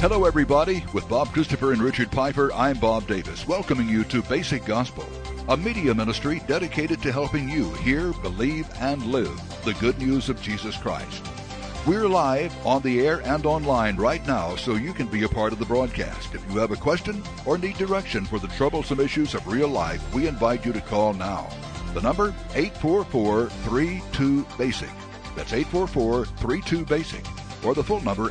Hello, everybody. With Bob Christopher and Richard Piper, I'm Bob Davis, welcoming you to Basic Gospel, a media ministry dedicated to helping you hear, believe, and live the good news of Jesus Christ. We're live on the air and online right now, so you can be a part of the broadcast. If you have a question or need direction for the troublesome issues of real life, we invite you to call now. The number, 844-32-BASIC. That's 844-32-BASIC. Or the full number,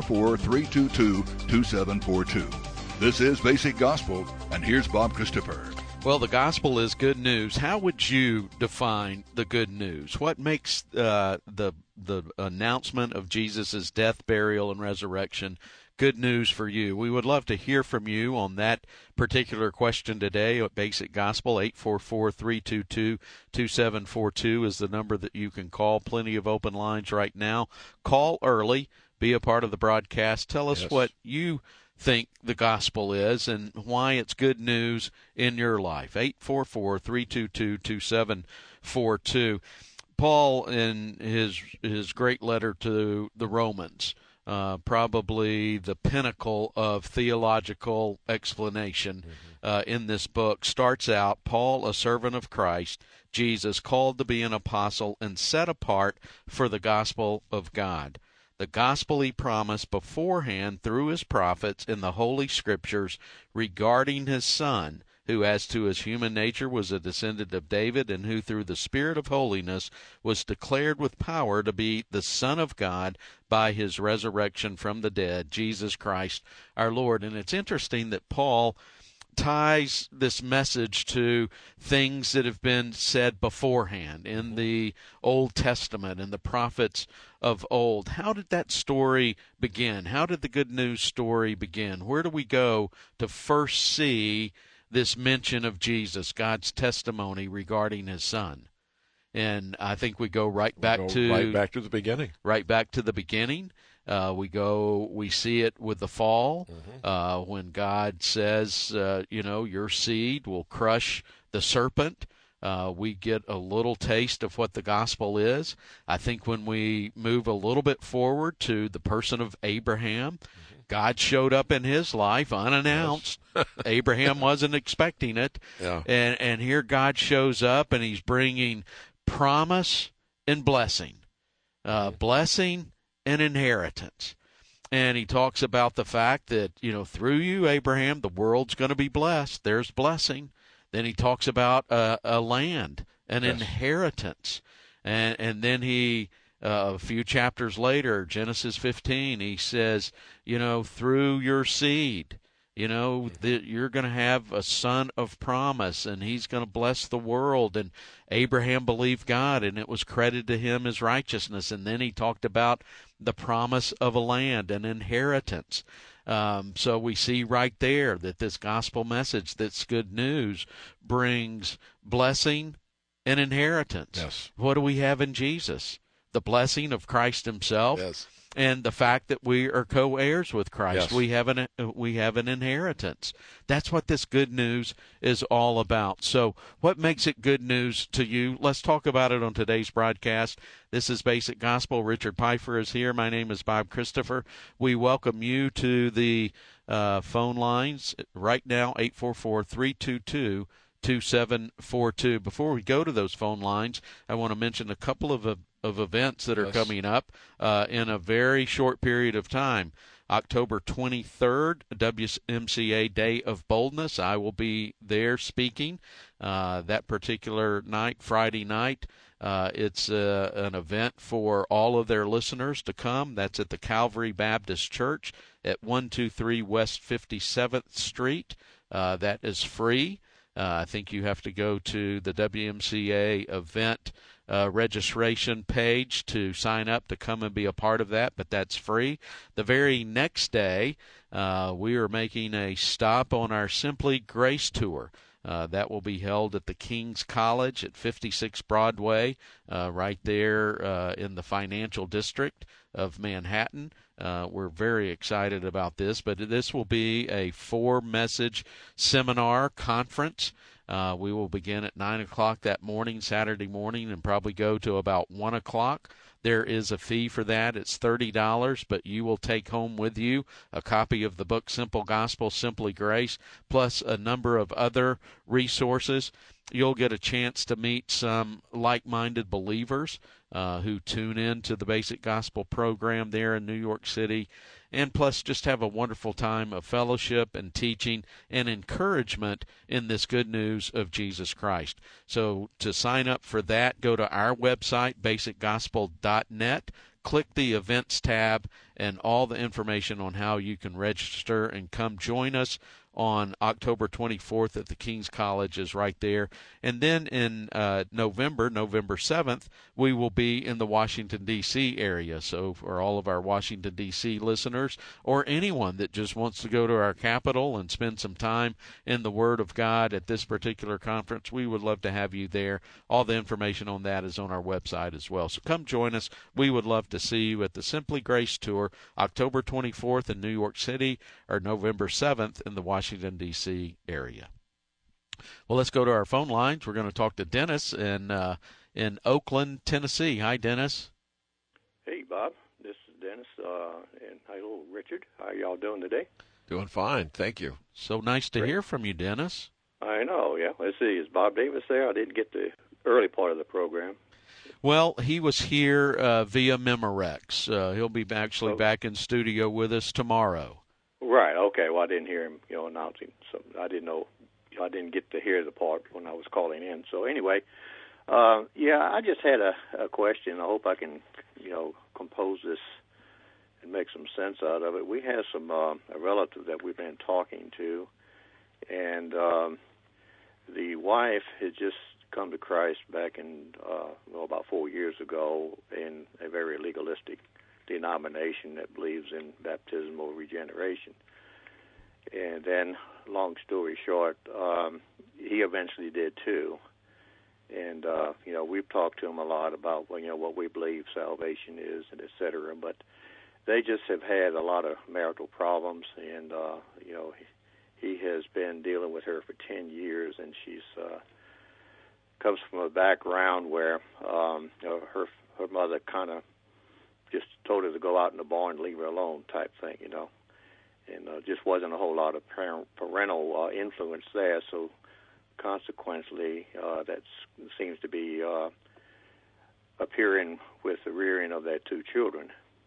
844-322-2742. This is Basic Gospel, and here's Bob Christopher. Well, the gospel is good news. How would you define the good news? What makes the announcement of Jesus' death, burial, and resurrection good news for you? We would love to hear from you on that particular question today at Basic Gospel. 844-322-2742 is the number that you can call. Plenty of open lines right now. Call early. Be a part of the broadcast. Tell us what you think the gospel is and why it's good news in your life. 844-322-2742. Paul, in his great letter to the Romans, probably the pinnacle of theological explanation in this book, starts out, Paul, a servant of Christ Jesus, called to be an apostle and set apart for the gospel of God. The gospel he promised beforehand through his prophets in the Holy Scriptures regarding his Son, who as to his human nature was a descendant of David, and who through the Spirit of holiness was declared with power to be the Son of God by his resurrection from the dead, Jesus Christ our Lord. And it's interesting that Paul ties this message to things that have been said beforehand in the Old Testament and the prophets of old. How did that story begin? How did the good news story begin? Where do we go to first see this mention of Jesus, God's testimony regarding his Son? And I think we go right back to the beginning. Right back to the beginning. We see it with the fall, when God says, your seed will crush the serpent. We get a little taste of what the gospel is. I think when we move a little bit forward to the person of Abraham, God showed up in his life unannounced. Yes. Abraham wasn't expecting it. Yeah. And here God shows up, and he's bringing promise and blessing. Blessing and inheritance. And he talks about the fact that, through you, Abraham, the world's going to be blessed. There's blessing. Then he talks about a land, an inheritance. And then he, a few chapters later, Genesis 15, he says, through your seed, that you're going to have a son of promise, and he's going to bless the world. And Abraham believed God, and it was credited to him as righteousness. And then he talked about the promise of a land, an inheritance. So we see right there that this gospel message, that's good news, brings blessing and inheritance. Yes. What do we have in Jesus? The blessing of Christ himself. Yes. And the fact that we are co-heirs with Christ. Yes. We have an inheritance. That's what this good news is all about. So what makes it good news to you? Let's talk about it on today's broadcast. This is Basic Gospel. Richard Piper is here. My name is Bob Christopher. We welcome you to the phone lines right now, 844-322-2742. Before we go to those phone lines, I want to mention a couple of events that are coming up in a very short period of time. October 23rd, WMCA Day of Boldness. I will be there speaking that particular night, Friday night. It's an event for all of their listeners to come. That's at the Calvary Baptist Church at 123 West 57th Street. That is free. I think you have to go to the WMCA event registration page to sign up to come and be a part of that, but that's free. The very next day, we are making a stop on our Simply Grace Tour. That will be held at the King's College at 56 Broadway, right there in the financial district of Manhattan. We're very excited about this, but this will be a 4-message seminar conference We will begin at 9 o'clock that morning, Saturday morning, and probably go to about 1 o'clock. There is a fee for that. It's $30, but you will take home with you a copy of the book Simple Gospel, Simply Grace, plus a number of other resources. You'll get a chance to meet some like-minded believers who tune in to the Basic Gospel program there in New York City, and plus just have a wonderful time of fellowship and teaching and encouragement in this good news of Jesus Christ. So to sign up for that, go to our website, basicgospel.net, click the events tab, and all the information on how you can register and come join us on October 24th at the King's College is right there. And then in November 7th, we will be in the Washington, D.C. area. So for all of our Washington, D.C. listeners, or anyone that just wants to go to our capital and spend some time in the Word of God at this particular conference, we would love to have you there. All the information on that is on our website as well. So come join us. We would love to see you at the Simply Grace Tour, October 24th in New York City, or November 7th in the Washington, D.C. area. Well, let's go to our phone lines. We're going to talk to Dennis in Oakland, Tennessee. Hi, Dennis. Hey, Bob. This is Dennis. And hello, Richard. How are y'all doing today? Doing fine. Thank you. So nice to hear from you, Dennis. I know, yeah. Let's see. Is Bob Davis there? I didn't get the early part of the program. Well, he was here via Memorex. He'll be actually back in studio with us tomorrow. Right. Okay. Well, I didn't hear him, announcing. So I didn't know. I didn't get to hear the part when I was calling in. So anyway, I just had a question. I hope I can, compose this and make some sense out of it. We have some a relative that we've been talking to, and the wife had just come to Christ back in about 4 years ago in a very legalistic denomination that believes in baptismal regeneration. And then, long story short, he eventually did too. And we've talked to him a lot about what we believe salvation is, and et cetera. But they just have had a lot of marital problems, and he has been dealing with her for 10 years, and she's comes from a background where her mother kind of just told her to go out in the barn and leave her alone type thing, and just wasn't a whole lot of parental influence there. So consequently, that seems to be appearing with the rearing of their two children.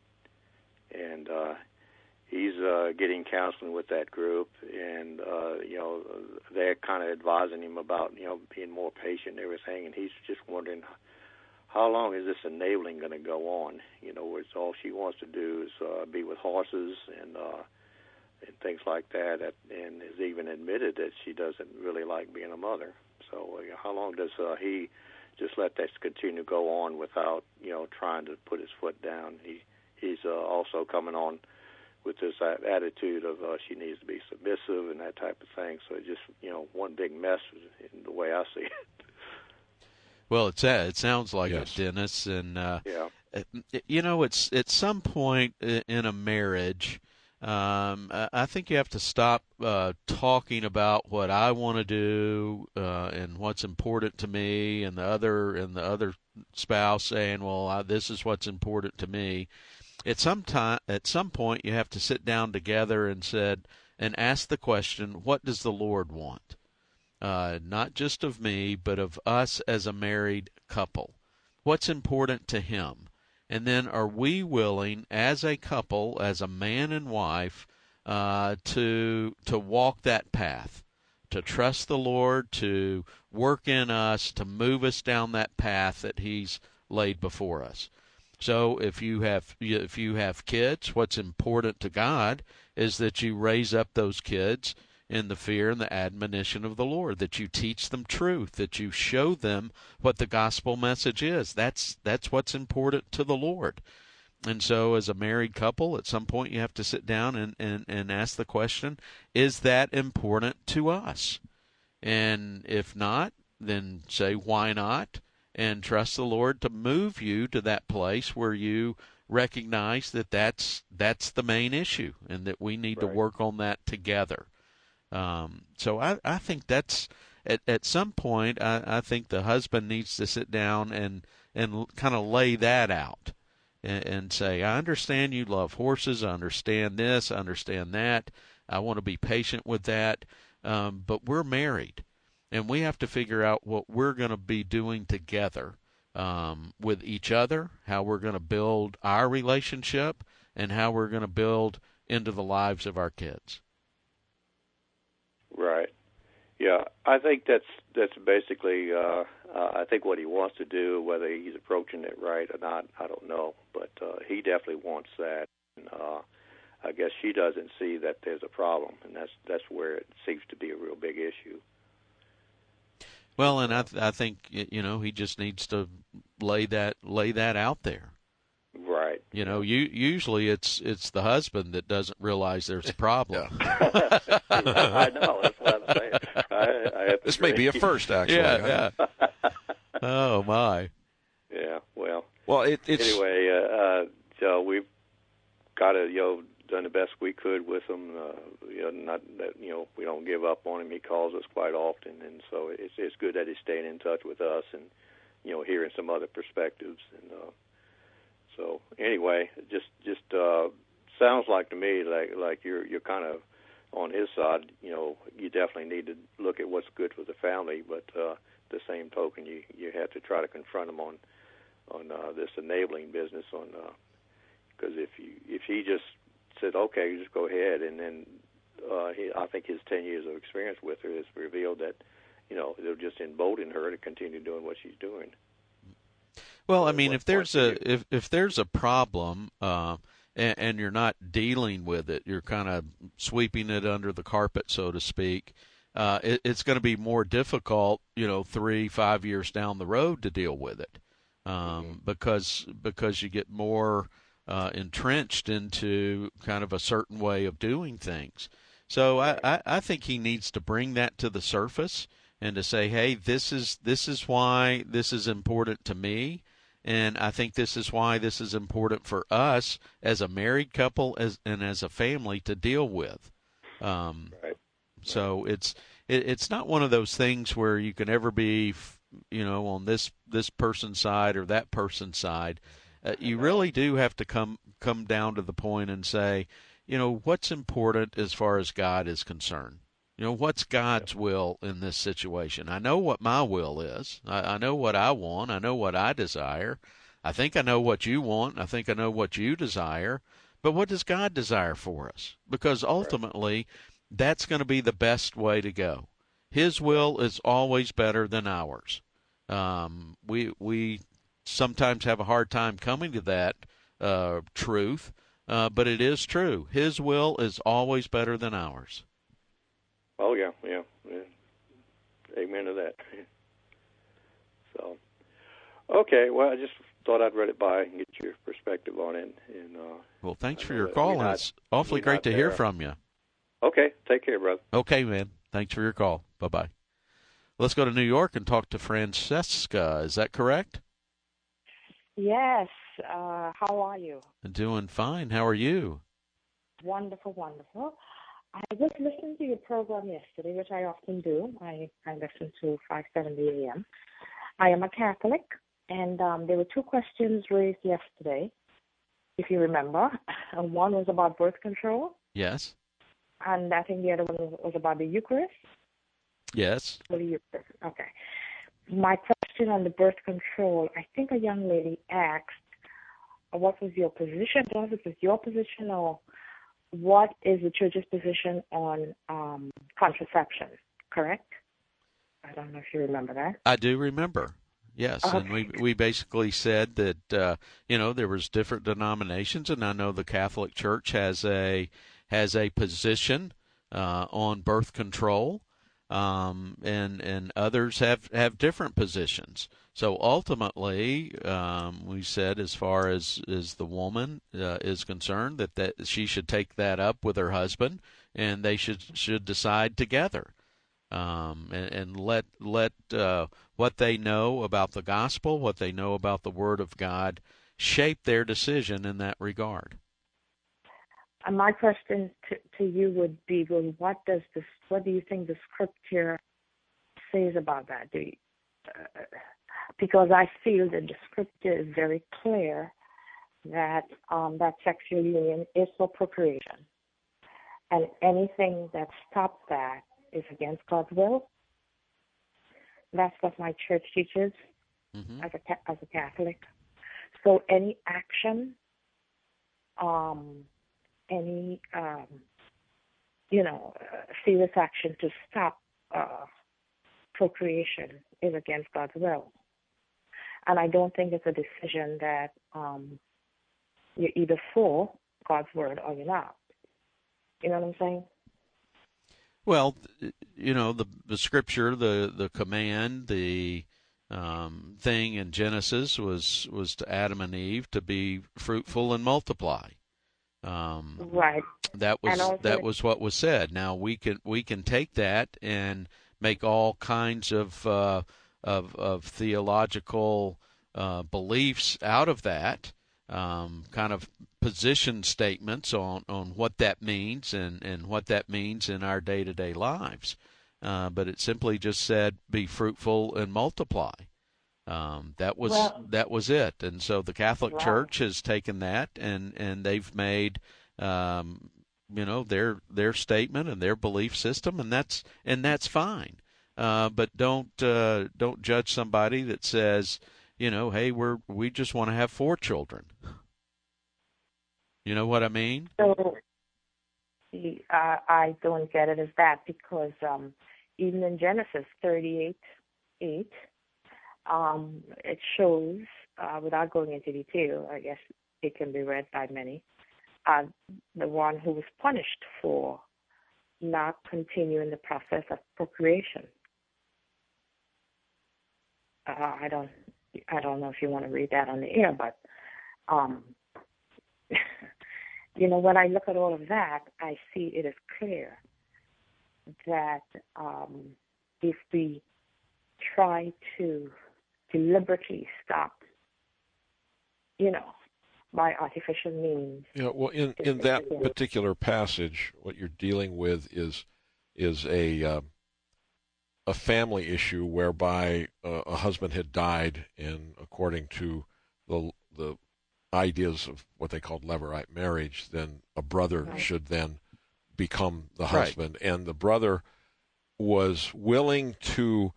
And he's getting counseling with that group, and they're kind of advising him about being more patient and everything. And he's just wondering, how long is this enabling going to go on? Where it's all she wants to do is be with horses and things like that, and has even admitted that she doesn't really like being a mother. So how long does he just let that continue to go on without trying to put his foot down? He's also coming on with this attitude of she needs to be submissive and that type of thing. So just one big mess in the way I see it. Well, it sounds like it, Dennis, and it's at some point in a marriage, I think you have to stop talking about what I want to do and what's important to me, and the other spouse saying, "Well, this is what's important to me." At some point, you have to sit down together and ask the question, "What does the Lord want?" Not just of me, but of us as a married couple. What's important to Him? And then are we willing, as a couple, as a man and wife, to walk that path, to trust the Lord, to work in us, to move us down that path that He's laid before us? So if you have kids, what's important to God is that you raise up those kids in the fear and the admonition of the Lord, that you teach them truth, that you show them what the gospel message is. That's what's important to the Lord. And so as a married couple, at some point you have to sit down and ask the question, is that important to us? And if not, then say, why not? And trust the Lord to move you to that place where you recognize that that's the main issue, and that we need to work on that together. So I think that's at some point, I think the husband needs to sit down and kind of lay that out and say, I understand you love horses. I understand this. I understand that. I want to be patient with that. But we're married, and we have to figure out what we're going to be doing together with each other, how we're going to build our relationship, and how we're going to build into the lives of our kids. Right. Yeah, I think that's basically I think what he wants to do. Whether he's approaching it right or not, I don't know. But he definitely wants that. And, I guess she doesn't see that there's a problem, and that's where it seems to be a real big issue. Well, and I think he just needs to lay that out there. Right. Usually it's the husband that doesn't realize there's a problem. I know. That's what I'm saying. This may be a first, actually. Yeah. Oh my. Yeah. Well. It's anyway. So we've got to done the best we could with him. Not that we don't give up on him. He calls us quite often, and so it's good that he's staying in touch with us and hearing some other perspectives. And so anyway, just sounds like to me like you're kind of on his side. You definitely need to look at what's good for the family, but the same token, you have to try to confront him on this enabling business because if he just said, okay, just go ahead, and then I think his 10 years of experience with her has revealed that it'll just embolden her to continue doing what she's doing. Well, I mean, if there's a problem and you're not dealing with it, you're kind of sweeping it under the carpet, so to speak. It's going to be more difficult, 3-5 years down the road to deal with it, because you get more entrenched into kind of a certain way of doing things. So I think he needs to bring that to the surface and to say, hey, this is why this is important to me. And I think this is why this is important for us as a married couple and as a family to deal with. Right. So it's not one of those things where you can ever be, on this person's side or that person's side. You really do have to come down to the point and say, what's important as far as God is concerned. What's God's will in this situation? I know what my will is. I know what I want. I know what I desire. I think I know what you want. I think I know what you desire. But what does God desire for us? Because ultimately, that's going to be the best way to go. His will is always better than ours. We sometimes have a hard time coming to that truth, but it is true. His will is always better than ours. Oh, yeah. Amen to that. So, okay, well, I just thought I'd run it by and get your perspective on it. And well, thanks for your call, and it's awfully great to hear from you. Okay, take care, brother. Okay, man. Thanks for your call. Bye-bye. Let's go to New York and talk to Francesca. Is that correct? Yes. How are you? Doing fine. How are you? Wonderful, wonderful. I was listening to your program yesterday, which I often do. I listen to 5:70 a.m. I am a Catholic, and there were two questions raised yesterday, if you remember. One was about birth control. Yes. And I think the other one was about the Eucharist. Yes. The Eucharist. Okay. My question on the birth control, I think a young lady asked, what was your position? I don't know if it was your position or what is the church's position on contraception, correct? I don't know if you remember that. I do remember, yes. Okay. And we basically said that, there was different denominations, and I know the Catholic Church has a position on birth control, and others have different positions. So ultimately, we said, as far as the woman is concerned, that she should take that up with her husband, and they should decide together, and let what they know about the gospel, what they know about the Word of God, shape their decision in that regard. My question to you would be, well, what do you think the Scripture says about that? Because I feel that the scripture is very clear that that sexual union is for procreation, and anything that stops that is against God's will. That's what my church teaches as a Catholic. So any action, serious action to stop procreation is against God's will. And I don't think it's a decision that you're either for God's word or you're not. You know what I'm saying? Well, the scripture, the command, the thing in Genesis was to Adam and Eve to be fruitful and multiply. Right. That was what was said. Now we can take that and make all kinds of theological beliefs out of that, kind of position statements on what that means and what that means in our day-to-day lives. But it simply just said, be fruitful and multiply. That was it. And so the Catholic Church has taken that and they've made their statement and their belief system, and that's fine. But don't judge somebody that says, hey, we just want to have 4 children. You know what I mean? So I don't get it as that, because even in Genesis 38:8, it shows, without going into detail, I guess it can be read by many, the one who was punished for not continuing the process of procreation. I don't know if you want to read that on the air, but when I look at all of that, I see it is clear that if we try to deliberately stop, by artificial means. Yeah, well, in that particular passage, what you're dealing with is a family issue whereby a husband had died, and according to the ideas of what they called Levirate marriage, then a brother should then become the husband, and the brother was willing to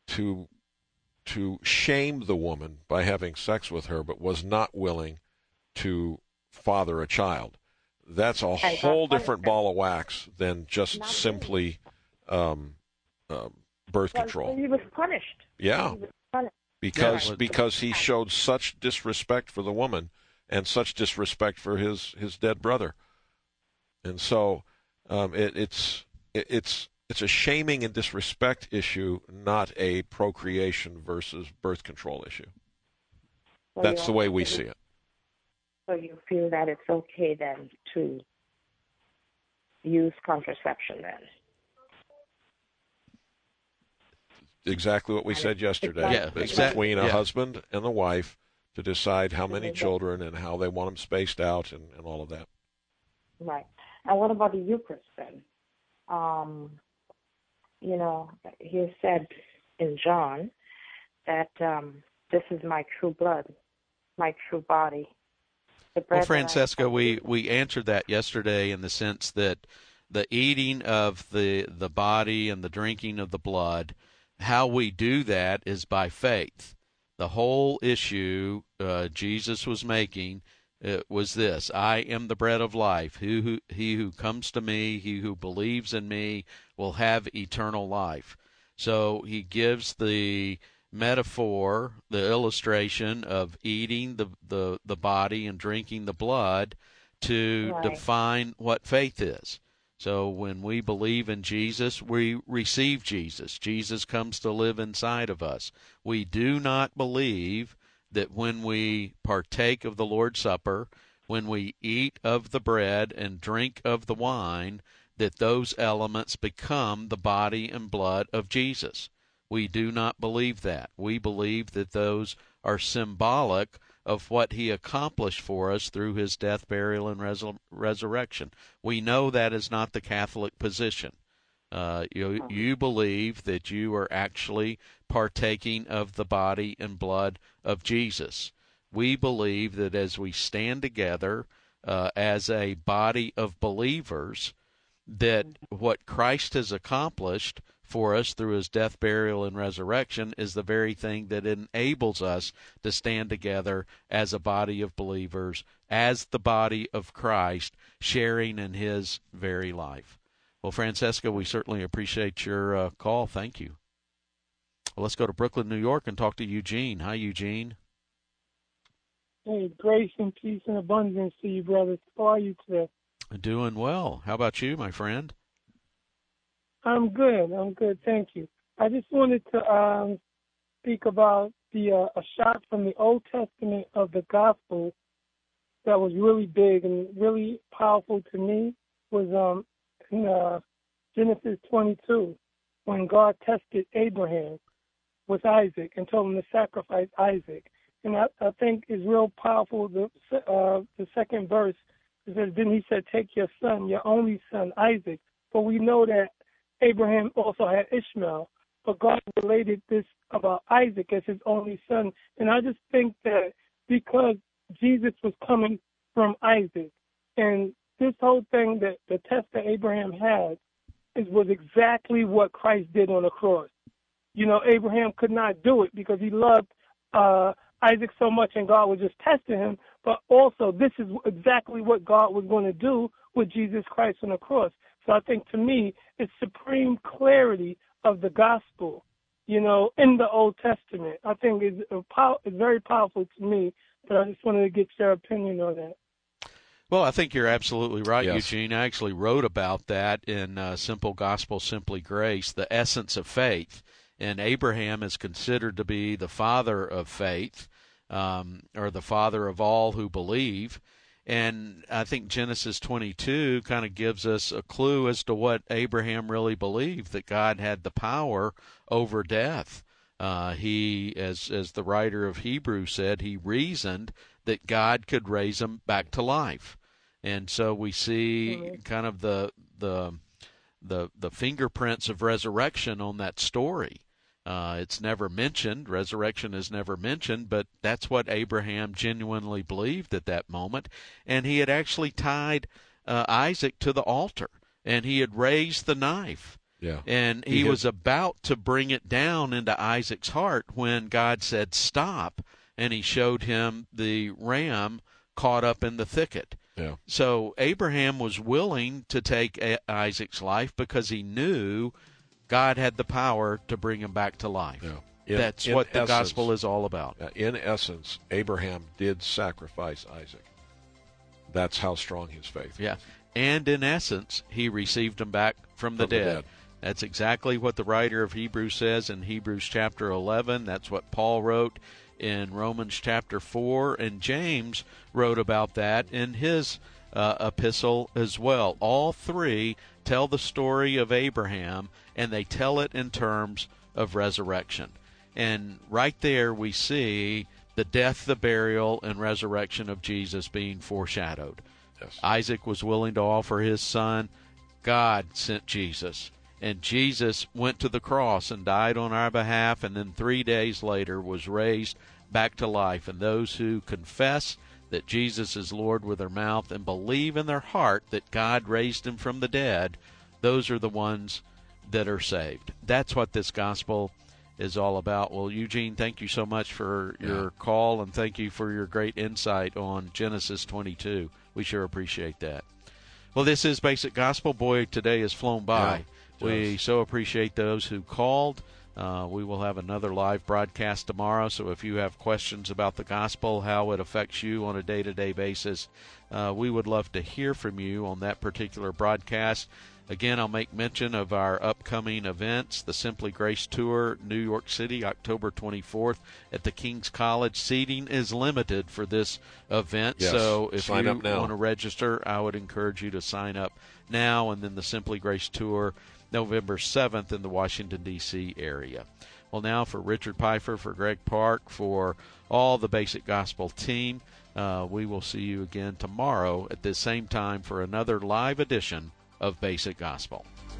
shame the woman by having sex with her, but was not willing to father a child. That's a whole different ball of wax than just simply birth control. He was punished. Yeah, because he showed such disrespect for the woman and such disrespect for his dead brother, and so it's a shaming and disrespect issue, not a procreation versus birth control issue. So that's the way we see it. So you feel that it's okay then to use contraception then? Exactly what we said yesterday. Yeah, it's between a husband and a wife to decide how many children and how they want them spaced out and all of that. Right. And what about the Eucharist then? You said in John that this is my true blood, my true body. Well, Francesca, we answered that yesterday in the sense that the eating of the body and the drinking of the blood, how we do that is by faith. The whole issue Jesus was making was this: I am the bread of life. He who comes to me, he who believes in me, will have eternal life. So he gives the metaphor, the illustration of eating the body and drinking the blood to define what faith is. So when we believe in Jesus, we receive Jesus. Jesus comes to live inside of us. We do not believe that when we partake of the Lord's Supper, when we eat of the bread and drink of the wine, that those elements become the body and blood of Jesus. We do not believe that. We believe that those are symbolic of what he accomplished for us through his death, burial, and resurrection. We know that is not the Catholic position. You believe that you are actually partaking of the body and blood of Jesus. We believe that as we stand together as a body of believers, that what Christ has accomplished for us through his death, burial, and resurrection is the very thing that enables us to stand together as a body of believers, as the body of Christ, sharing in his very life. Well, Francesca, we certainly appreciate your call. Thank you. Well, let's go to Brooklyn, New York, and talk to Eugene. Hi, Eugene. Hey, grace and peace and abundance to you, brothers. How are you today? Doing well. How about you, my friend? I'm good. Thank you. I just wanted to speak about a shot from the Old Testament of the Gospel that was really big and really powerful to me. Was in Genesis 22 when God tested Abraham with Isaac and told him to sacrifice Isaac. And I think is real powerful. The second verse, it says, then he said, take your son, your only son, Isaac. But we know that Abraham also had Ishmael. But God related this about Isaac as his only son. And I just think that because Jesus was coming from Isaac, and this whole thing, that the test that Abraham had was exactly what Christ did on the cross. You know, Abraham could not do it because he loved Isaac so much, and God was just testing him. But also, this is exactly what God was going to do with Jesus Christ on the cross. So I think, to me, it's supreme clarity of the gospel, you know, in the Old Testament. I think it's very powerful to me, but I just wanted to get your opinion on that. Well, I think you're absolutely right, Yes. Eugene. I actually wrote about that in Simple Gospel, Simply Grace, the essence of faith. And Abraham is considered to be the father of faith, or the father of all who believe. And I think Genesis 22 kind of gives us a clue as to what Abraham really believed, that God had the power over death. He, as the writer of Hebrews said, he reasoned that God could raise him back to life. And so we see kind of the fingerprints of resurrection on that story. It's never mentioned. Resurrection is never mentioned, but that's what Abraham genuinely believed at that moment. And he had actually tied Isaac to the altar, and he had raised the knife. Yeah. And he was about to bring it down into Isaac's heart when God said, stop, and he showed him the ram caught up in the thicket. Yeah. So Abraham was willing to take Isaac's life because he knew God had the power to bring him back to life. Yeah. That's what the gospel is all about. In essence, Abraham did sacrifice Isaac. That's how strong his faith was. Yeah. And in essence, he received him back from the dead. That's exactly what the writer of Hebrews says in Hebrews chapter 11. That's what Paul wrote in Romans chapter 4. And James wrote about that in his epistle as well. All three tell the story of Abraham, and they tell it in terms of resurrection. And right there we see the death, the burial, and resurrection of Jesus being foreshadowed. Yes. Isaac was willing to offer his son. God sent Jesus. And Jesus went to the cross and died on our behalf, and then 3 days later was raised back to life. And those who confess that Jesus is Lord with their mouth and believe in their heart that God raised him from the dead, those are the ones that are saved. That's what this gospel is all about. Well, Eugene, thank you so much for your call, and thank you for your great insight on Genesis 22. We sure appreciate that. Well, this is Basic Gospel. Boy, today has flown by. We so appreciate those who called. We will have another live broadcast tomorrow, so if you have questions about the gospel, how it affects you on a day-to-day basis, we would love to hear from you on that particular broadcast. Again, I'll make mention of our upcoming events, the Simply Grace Tour, New York City, October 24th at the King's College. Seating is limited for this event, so if you want to register, I would encourage you to sign up now. And then the Simply Grace Tour, November 7th in the Washington, D.C. area. Well, now for Richard Pfeiffer, for Greg Park, for all the Basic Gospel team, we will see you again tomorrow at the same time for another live edition of Basic Gospel.